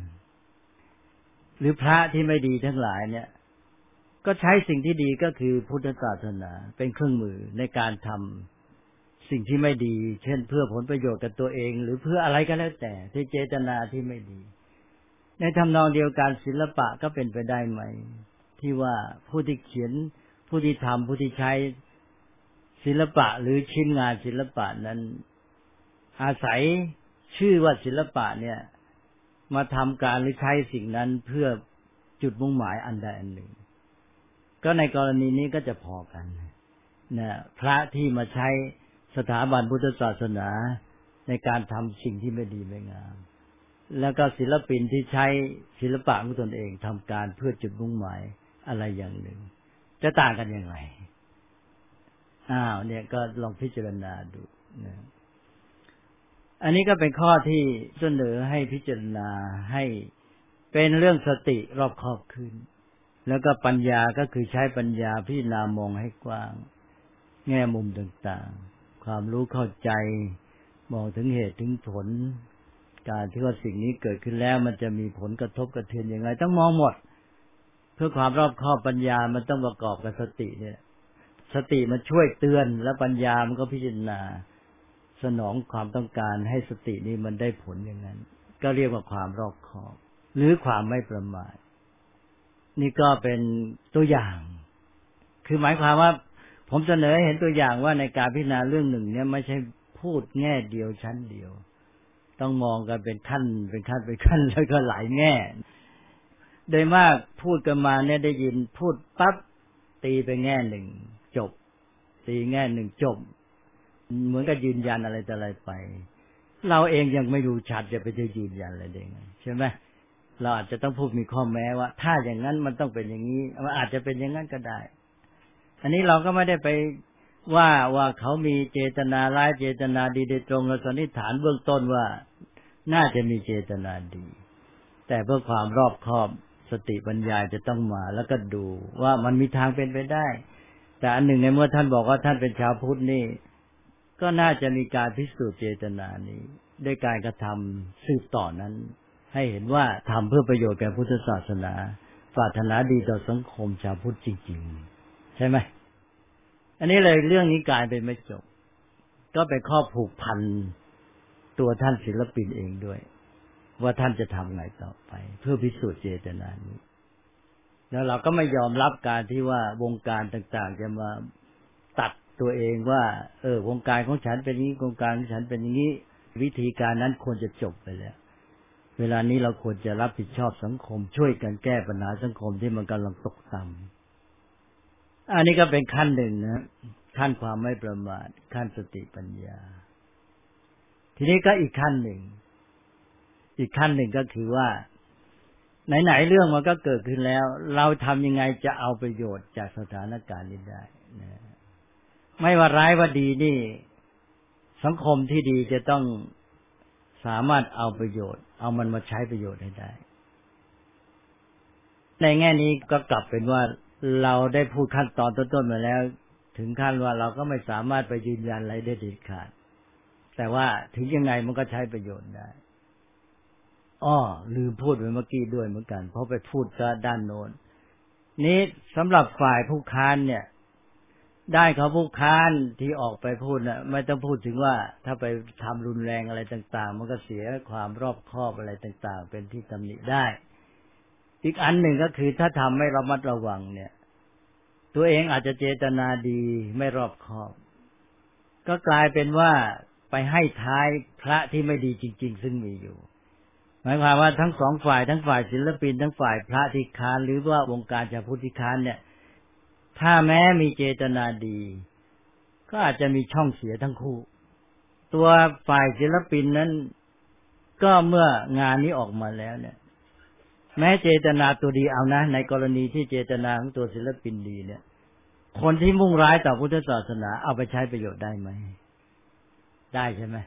หรือพระที่ไม่ดีทั้งหลายเนี่ยก็ใช้สิ่งที่ดีก็คือพุทธศาสนาเป็นเครื่องมือในการทำสิ่งที่ไม่ดีเช่นเพื่อผลประโยชน์กับตัวเองหรือเพื่ออะไรก็แล้วแต่ที่เจตนาที่ไม่ดีในทำนองเดียวกันศิลปะก็เป็นไปได้ไหมที่ว่าผู้ที่เขียนผู้ที่ทำผู้ที่ใช้ศิลปะหรือชิ้นงานศิลปะนั้นอาศัยชื่อว่าศิลปะเนี่ยมาทำการหรือใช้สิ่งนั้นเพื่อจุดมุ่งหมายอันใดอันหนึ่งก็ในกรณีนี้ก็จะพอกันนะพระที่มาใช้สถาบันพุทธศาสนาในการทำสิ่งที่ไม่ดีไม่งามแล้วก็ศิลปินที่ใช้ศิลปะของตนเองทำการเพื่อจุดมุ่งหมายอะไรอย่างหนึ่งจะต่างกันอย่างไรเนี่ยก็ลองพิจารณาดูนะอันนี้ก็เป็นข้อที่เสนอให้พิจารณาให้เป็นเรื่องสติรอบคอบขึ้นแล้วก็ปัญญาก็คือใช้ปัญญาพิจารณามองให้กว้างแง่มุมต่างๆความรู้เข้าใจมองถึงเหตุถึงผลการที่ว่าสิ่งนี้เกิดขึ้นแล้วมันจะมีผลกระทบกระเทือนอย่างไรต้องมองหมดเพื่อความรอบคอบปัญญามันต้องประกอบกับสติเนี่ยสติมันช่วยเตือนแล้วปัญญามันก็พิจารณาสนองความต้องการให้สตินี้มันได้ผลอย่างนั้นก็เรียกว่าความรอบคอบหรือความไม่ประมาทนี่ก็เป็นตัวอย่างคือหมายความว่าผมเสนอให้เห็นตัวอย่างว่าในการพิจารณาเรื่องหนึ่งเนี่ยไม่ใช่พูดแง่เดียวชั้นเดียวต้องมองกันเป็นขั้นแล้วก็หลายแง่โดยมากพูดกันมาเนี่ยได้ยินพูดปั๊บตีไปแง่หนึ่งจบตีแง่หนึ่งจบเหมือนกับยืนยันอะไรแต่อะไรไปเราเองยังไม่รู้ชัดจะไปยืนยันอะไรได้ไงใช่ไหมเราอาจจะต้องพูดมีข้อแม้ว่าถ้าอย่างนั้นมันต้องเป็นอย่างนี้มันอาจจะเป็นอย่างนั้นก็ได้อันนี้เราก็ไม่ได้ไปว่าเขามีเจตนาร้ายเจตนาดีโดยตรงเราสันนิษฐานเบื้องต้นว่าน่าจะมีเจตนาดีแต่เพื่อความรอบคอบสติปัญญาจะต้องมาแล้วก็ดูว่ามันมีทางเป็นไปได้แต่อันหนึ่งในเมื่อท่านบอกว่าท่านเป็นชาวพุทธนี่ก็น่าจะมีการพิสูจน์เจตนานี้ด้วยการกระทำสืบต่อนั้นให้เห็นว่าทำเพื่อประโยชน์แก่พุทธศาสนาปรารถนาดีต่อสังคมชาวพุทธจริงๆใช่ไหมอันนี้เลยเรื่องนี้กลายเป็นไม่จบก็เป็นข้อผูกพันตัวท่านศิลปินเองด้วยว่าท่านจะทำไงต่อไปเพื่อพิสูจน์เจตนานี้แล้วเราก็ไม่ยอมรับการที่ว่าวงการต่างๆจะมาตัดตัวเองว่าวงการของฉันเป็นอย่างนี้วงการของฉันเป็นอย่างนี้วิธีการนั้นควรจะจบไปแล้วเวลานี้เราควรจะรับผิดชอบสังคมช่วยกันแก้ปัญหาสังคมที่มันกำลังตกต่ำอันนี้ก็เป็นขั้นหนึ่งนะขั้นความไม่ประมาทขั้นสติปัญญาทีนี้ก็อีกขั้นหนึ่งก็คือว่าไหนๆเรื่องมันก็เกิดขึ้นแล้วเราทำยังไงจะเอาประโยชน์จากสถานการณ์นี้ได้นะไม่ว่าร้ายว่าดีนี่สังคมที่ดีจะต้องสามารถเอาประโยชน์เอามันมาใช้ประโยชน์ให้ได้ในแง่นี้ก็กลับเป็นว่าเราได้พูดขั้นตอนต้นๆมาแล้วถึงขั้นว่าเราก็ไม่สามารถไปยืนยันอะไรได้เด็ดขาดแต่ว่าถึงยังไงมันก็ใช้ประโยชน์ได้ลืมพูดไปเมื่อกี้ด้วยเหมือนกันเพราะไปพูดก็ด้านโน้นนี้สำหรับฝ่ายผู้ค้านเนี่ยได้เขาผู้ค้านที่ออกไปพูดน่ะไม่ต้องพูดถึงว่าถ้าไปทำรุนแรงอะไรต่างๆมันก็เสียความรอบคอบอะไรต่างๆเป็นที่ตำหนิได้อีกอันหนึ่งก็คือถ้าทำไม่ระมัดระวังเนี่ยตัวเองอาจจะเจตนาดีไม่รอบคอบก็กลายเป็นว่าไปให้ท้ายพระที่ไม่ดีจริงๆซึ่งมีอยู่หมายความว่าทั้งสองฝ่ายทั้งฝ่ายศิลปินทั้งฝ่ายพระที่ค้านหรือว่าวงการชาวพุทธที่ค้านเนี่ยถ้าแม้มีเจตนาดีก็อาจจะมีช่องเสียทั้งคู่ตัวฝ่ายศิลปินนั้นก็เมื่องานนี้ออกมาแล้วเนี่ยแม้เจตนาตัวดีเอานะในกรณีที่เจตนาของตัวศิลปินดีเนี่ยคนที่มุ่งร้ายต่อพุทธศาสนาเอาไปใช้ประโยชน์ได้ไหมได้ใช่ไหม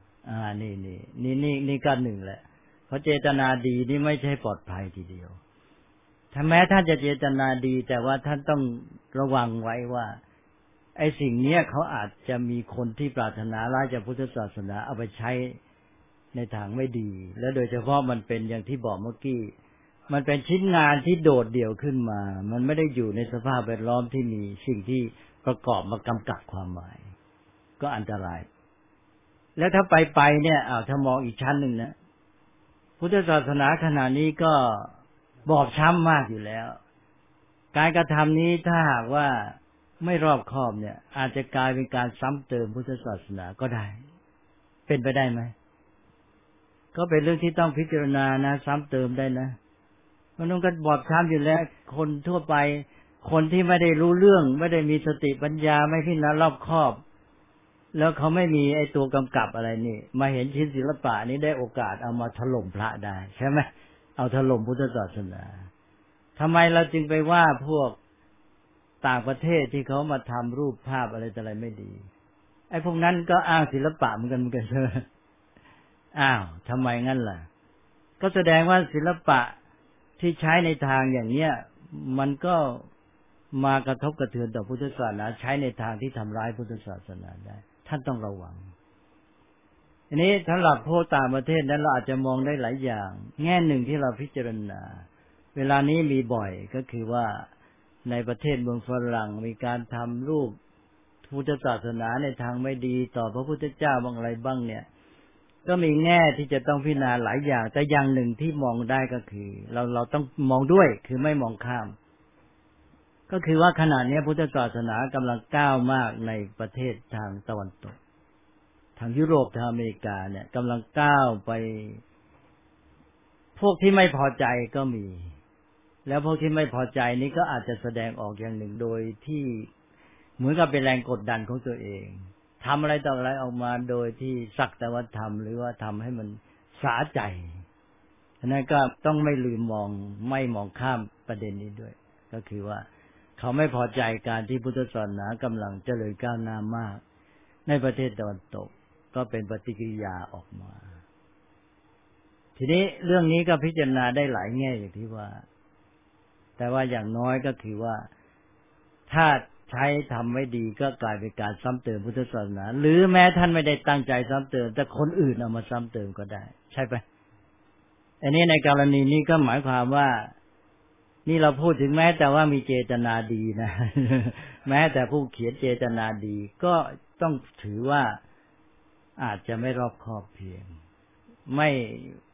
นี่ก็หนึ่งแหละเพราะเจตนาดีนี่ไม่ใช่ปลอดภัยทีเดียวถ้าแม้ท่านจะเจตนาดีแต่ว่าท่านต้องระวังไว้ว่าไอ้สิ่งนี้เขาอาจจะมีคนที่ปรารถนาร้ายจากพุทธศาสนาเอาไปใช้ในทางไม่ดีและโดยเฉพาะมันเป็นอย่างที่บอกเมื่อกี้มันเป็นชิ้นงานที่โดดเดี่ยวขึ้นมามันไม่ได้อยู่ในสภาพแวดล้อมที่มีสิ่งที่ประกอบมากำกับความหมายก็อันตรายแล้วถ้าไปเนี่ยถ้ามองอีกชั้นหนึ่งนะพุทธศาสนาขณะนี้ก็บอบช้ำมากอยู่แล้วการกระทำนี้ถ้าหากว่าไม่รอบคอบเนี่ยอาจจะกลายเป็นการซ้ำเติมพุทธศาสนาก็ได้เป็นไปได้ไหมก็เป็นเรื่องที่ต้องพิจารณานะซ้ำเติมได้นะมันต้องการบอบช้ำอยู่แล้วคนทั่วไปคนที่ไม่ได้รู้เรื่องไม่ได้มีสติปัญญาไม่พิจารณารอบคอบแล้วเขาไม่มีไอ้ตัวกำกับอะไรนี่มาเห็นชิ้นศิลปะนี้ได้โอกาสเอามาถล่มพระได้ใช่ไหมเอาถล่มพุทธศาสนาทำไมเราจึงไปว่าพวกต่างประเทศที่เขามาทำรูปภาพอะไรแต่อะไรไม่ดีไอ้พวกนั้นก็อ้างศิลปะเหมือนกันใช่ไหมทำไมงั้นล่ะก็แสดงว่าศิลปะที่ใช้ในทางอย่างเนี้ยมันก็มากระทบกระเทือนต่อพุทธศาสนาใช้ในทางที่ทำร้ายพุทธศาสนาได้ท่านต้องระวังอันนี้สำหรับพวกต่างประเทศนั้นเราอาจจะมองได้หลายอย่างแง่หนึ่งที่เราพิจารณาเวลานี้มีบ่อยก็คือว่าในประเทศเมืองฝรั่งมีการทำรูปพุทธศาสนาในทางไม่ดีต่อพระพุทธเจ้าบางอะไรบ้างเนี่ยก็มีแง่ที่จะต้องพิจารณาหลายอย่างแต่อย่างหนึ่งที่มองได้ก็คือเราต้องมองด้วยคือไม่มองข้ามก็คือว่าขณะนี้พุทธศาสนากำลังก้าวมากในประเทศทางตะวันตกทางยุโรปทางอเมริกาเนี่ยกำลังก้าวไปพวกที่ไม่พอใจก็มีแล้วพวกที่ไม่พอใจนี้ก็อาจจะแสดงออกอย่างหนึ่งโดยที่เหมือนกับเป็นแรงกดดันของตัวเองทำอะไรต่ออะไรออกมาโดยที่สักแต่ว่าทำหรือว่าทำให้มันสาใจฉะนั้นก็ต้องไม่ลืมไม่มองข้ามประเด็นนี้ด้วยก็คือว่าเขาไม่พอใจการที่พุทธศาสนากำลังเจริญก้าวหน้ามากในประเทศตะวันตกก็เป็นปฏิกิริยาออกมาทีนี้เรื่องนี้ก็พิจารณาได้หลายแง่อย่างที่ว่าแต่ว่าอย่างน้อยก็คือว่าถ้าใช้ทำไม่ดีก็กลายเป็นการซ้ำเติมพุทธศาสนาหรือแม้ท่านไม่ได้ตั้งใจซ้ำเติมแต่คนอื่นเอามาซ้ำเติมก็ได้ใช่ไหมอันนี้ในกรณีนี้ก็หมายความว่านี่เราพูดถึงแม้แต่ว่ามีเจตนาดีนะแม้แต่ผู้เขียนเจตนาดีก็ต้องถือว่าอาจจะไม่รอบคอบเพียง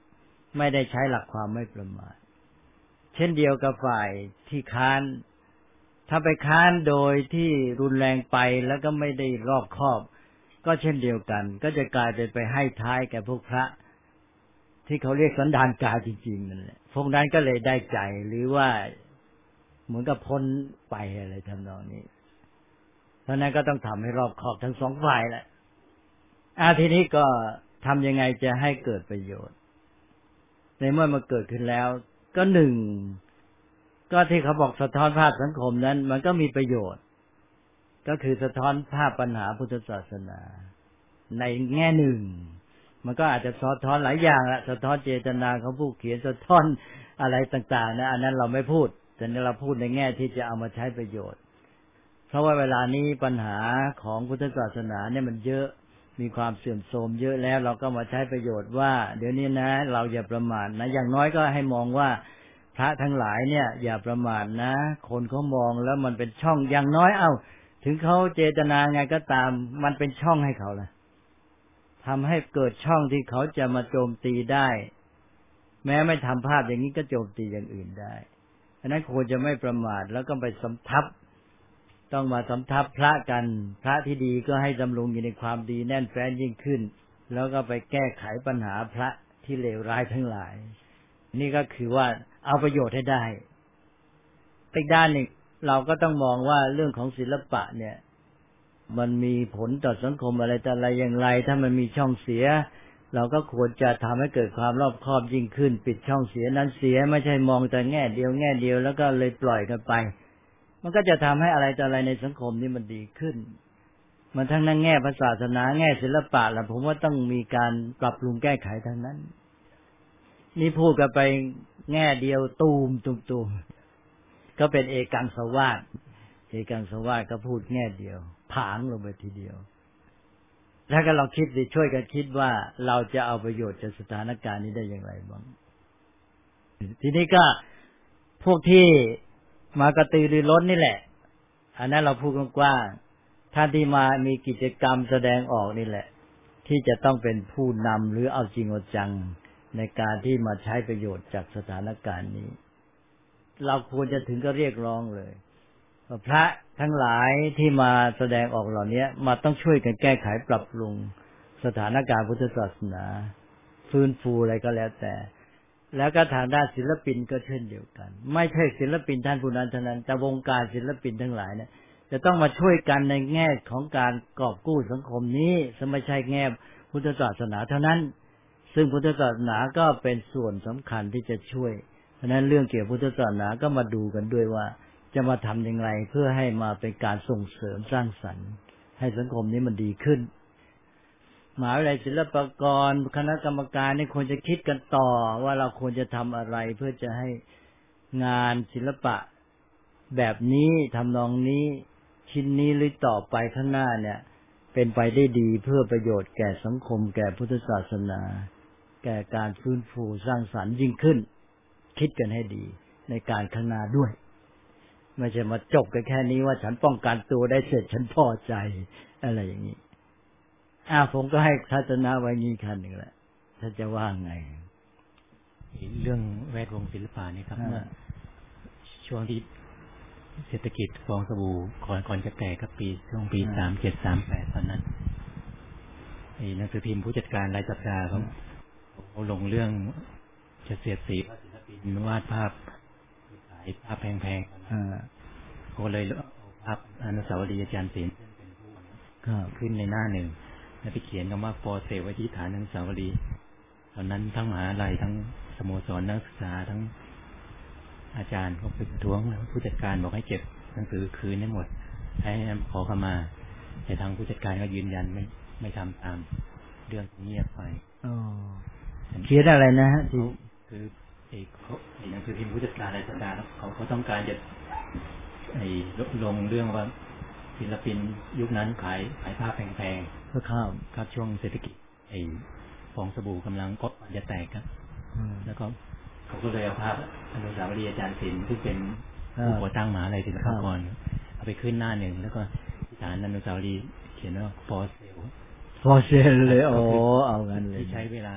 ไม่ได้ใช้หลักความไม่ประมาทเช่นเดียวกับฝ่ายที่ค้านถ้าไปค้านโดยที่รุนแรงไปแล้วก็ไม่ได้รอบคอบก็เช่นเดียวกันก็จะกลายไปให้ท้ายแก่พวกพระที่เขาเรียกสันดานกาจริงๆนั่นแหละพวกนั้นก็เลยได้ใจหรือว่าเหมือนกับพ้นไปอะไรทำนองนี้เพราะนั้นก็ต้องทำให้รอบคอบทั้งสองฝ่ายแหละทีนี้ก็ทำยังไงจะให้เกิดประโยชน์ในเมื่อมันเกิดขึ้นแล้วก็หนึ่งก็ที่เขาบอกสะท้อนภาพสังคมนั้นมันก็มีประโยชน์ก็คือสะท้อนภาพปัญหาพุทธศาสนาในแง่หนึ่งมันก็อาจจะสะท้อนหลายอย่างละสะท้อนเจตนาของผู้เขียนสะท้อนอะไรต่างๆนะอันนั้นเราไม่พูดแต่เราพูดในแง่ที่จะเอามาใช้ประโยชน์เพราะว่าเวลานี้ปัญหาของพุทธศาสนาเนี่ยมันเยอะมีความเสื่อมโทรมเยอะแล้วเราก็มาใช้ประโยชน์ว่าเดี๋ยวนี้นะเราอย่าประมาทนะอย่างน้อยก็ให้มองว่าพระทั้งหลายเนี่ยอย่าประมาทนะคนเขามองแล้วมันเป็นช่องอย่างน้อยถึงเขาเจตนาไงก็ตามมันเป็นช่องให้เขาล่ะทำให้เกิดช่องที่เขาจะมาโจมตีได้แม้ไม่ทำภาพอย่างนี้ก็โจมตีอย่างอื่นได้ฉะนั้นควรจะไม่ประมาทแล้วก็ไปสำทับต้องมาสำทับพระกันพระที่ดีก็ให้ดำรงอยู่ในความดีแน่นแฟ้นยิ่งขึ้นแล้วก็ไปแก้ไขปัญหาพระที่เลวร้ายทั้งหลายนี่ก็คือว่าเอาประโยชน์ให้ได้อีกด้านหนึ่งเราก็ต้องมองว่าเรื่องของศิลปะเนี่ยมันมีผลต่อสังคมอะไรแต่อะไรอย่างไรถ้ามันมีช่องเสียเราก็ควรจะทำให้เกิดความรอบคอบยิ่งขึ้นปิดช่องเสียนั้นเสียไม่ใช่มองแต่แง่เดียวแล้วก็เลยปล่อยกันไปมันก็จะทำให้อะไรแต่อะไรในสังคมนี้มันดีขึ้นมันทั้งนั้นแง่ศาสนาแง่ศิลปะแล้วผมว่าต้องมีการปรับปรุงแก้ไขทั้งนั้นนี่พูดกันไปแง่เดียวตูมก็เป็นเอกังสวาทก็พูดแง่เดียวผางลงไปทีเดียวแล้วก็เราคิดดิช่วยกันคิดว่าเราจะเอาประโยชน์จากสถานการณ์นี้ได้อย่างไรบ้างทีนี้ก็พวกที่มากระตือรือร้นนี่แหละอันนั้นเราพูดกว้างๆท่านที่มามีกิจกรรมแสดงออกนี่แหละที่จะต้องเป็นผู้นำหรือเอาจริงเอาจังในการที่มาใช้ประโยชน์จากสถานการณ์นี้เราควรจะถึงก็เรียกร้องเลยพระทั้งหลายที่มาแสดงออกเหล่านี้มาต้องช่วยกันแก้ไขปรับปรุงสถานการณ์พุทธศาสนาฟื้นฟูอะไรก็แล้วแต่แล้วก็ทางด้านศิลปินก็เช่นเดียวกันไม่ใช่ศิลปินท่านผู้นั้นเท่านั้นแต่วงการศิลปินทั้งหลายเนี่ยจะต้องมาช่วยกันในแง่ของการกอบกู้สังคมนี้ไม่ใช่แง่พุทธศาสนาเท่านั้นซึ่งพุทธศาสนาก็เป็นส่วนสำคัญที่จะช่วยเพราะนั้นเรื่องเกี่ยวกับพุทธศาสนาก็มาดูกันด้วยว่าจะมาทำอย่างไรเพื่อให้มาเป็นการส่งเสริมสร้างสรรค์ให้สังคมนี้มันดีขึ้นมหาวิทยาลัยศิลปากรคณะกรรมการนี่ควรจะคิดกันต่อว่าเราควรจะทำอะไรเพื่อจะให้งานศิลปะแบบนี้ทำนองนี้ชิ้นนี้หรือต่อไปข้างหน้าเนี่ยเป็นไปได้ดีเพื่อประโยชน์แก่สังคมแก่พุทธศาสนาแก่การฟื้นฟูสร้างสรรค์ยิ่งขึ้นคิดกันให้ดีในการข้างหน้าด้วยไม่ใช่มาจบกันแค่นี้ว่าฉันป้องกันตัวได้เสร็จฉันพอใจอะไรอย่างนี้ผมก็ให้ทัศนะไว้งี้คันหนึ่งแหละถ้าจะว่าไงเรื่องแวดวงศิลปะนี่ครับเมื่อช่วงที่เศรษฐกิจฟองสบู่ก่อนจะแก่กับช่วงปี37-38ตอนนั้นหนังสือพิมพ์ผู้จัดการรายสัปดาห์เขาลงเรื่องจะเสียดสีศิลปินวาดภาพขายภาพแพงๆเขาเลยเอาภาพอนุสาวรีย์อาจารย์ศิลป์เป็นผู้ขึ้นในหน้าหนึ่งแล้วไปเขียนคำว่าฟอร์เซลไว้ที่ฐานอนุสาวรีย์ตอนนั้นทั้งมหาลัยทั้งสโมสรนักศึกษาทั้งอาจารย์เขาไปท้วงผู้จัดการบอกให้เก็บหนังสือคืนให้หมดให้ขอเข้ามาแต่ทางผู้จัดการก็ยืนยันไม่ทำตามเรื่องเงียบไปเขียนอะไรนะฮะคือหนังสือพิมพ์ผู้จัดการรายสัปดาห์เขาต้องการจะลงเรื่องว่าศิลปินยุคนั้นขายภาพแพงๆครับช่วงเศรษฐกิจฟองสบู่กำลังก็จะแตกครับแล้วก็เขาก็เลยเอาภาพอนุสาวรีย์อาจารย์ศิลป์ที่เป็นผู้ก่อตั้งมหาวิทยาลัยศิลปากรเอาไปขึ้นหน้าหนึ่งแล้วก็ที่ฐานอนุสาวรีย์เขียนว่าฟอร์เซลเลยเอางั้นเลยที่ใช้เวลา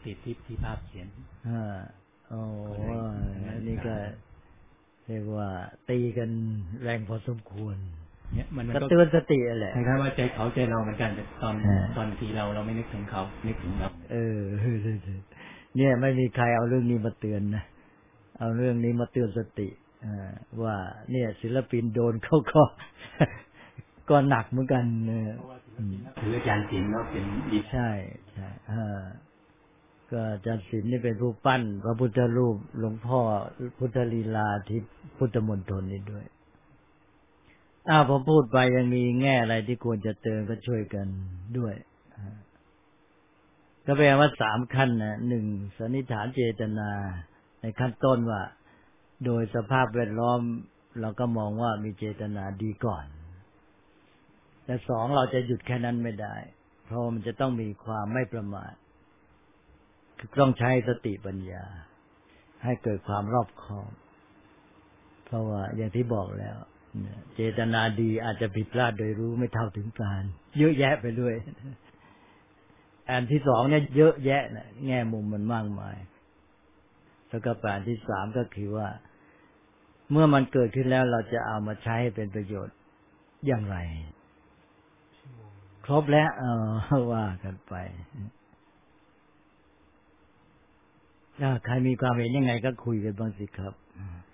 ติดที่ภาพเขียนโอ้นี่ก็เรียกว่าตีกันแรงพอสมควรเนี่ยมันก็เตือนสติแหละคล้ายๆว่าใจเขาใจเราเหมือนกันแต่ตอนทีเราไม่นึกถึงเขานึกถึงเราเนี่ยไม่มีใครเอาเรื่องนี้มาเตือนนะเอาเรื่องนี้มาเตือนสติว่าเนี่ยศิลปินโดนเขาก็หนักเหมือนกันถืออาจารย์ศิลป์แล้วเป็นดีใช่ก็อาจารย์ศิลป์นี่เป็นผู้ปั้นพระพุทธรูปหลวงพ่อพุทธลีลาที่พุทธมณฑลนี่ด้วยผมพูดไปยังมีแง่อะไรที่ควรจะเตือนก็ช่วยกันด้วยก็แปลว่า3ขั้นนะ1สันนิษฐานเจตนาในขั้นต้นว่าโดยสภาพแวดล้อมเราก็มองว่ามีเจตนาดีก่อนแต่2เราจะหยุดแค่นั้นไม่ได้เพราะมันจะต้องมีความไม่ประมาทต้องใช้สติปัญญาให้เกิดความรอบคอบเพราะว่าอย่างที่บอกแล้วเจตนาดีอาจจะผิดพลาดโดยรู้ไม่เท่าถึงการเยอะแยะไปด้วยอันที่2เนี่ยเยอะแยะนะแง่มุมมันมากมายแล้วก็อันที่3ก็คือว่าเมื่อมันเกิดขึ้นแล้วเราจะเอามาใช้ให้เป็นประโยชน์อย่างไรครบแล้วว่ากันไปถ้าใครมีความเห็นยังไงก็คุยกันบ้างสิครับ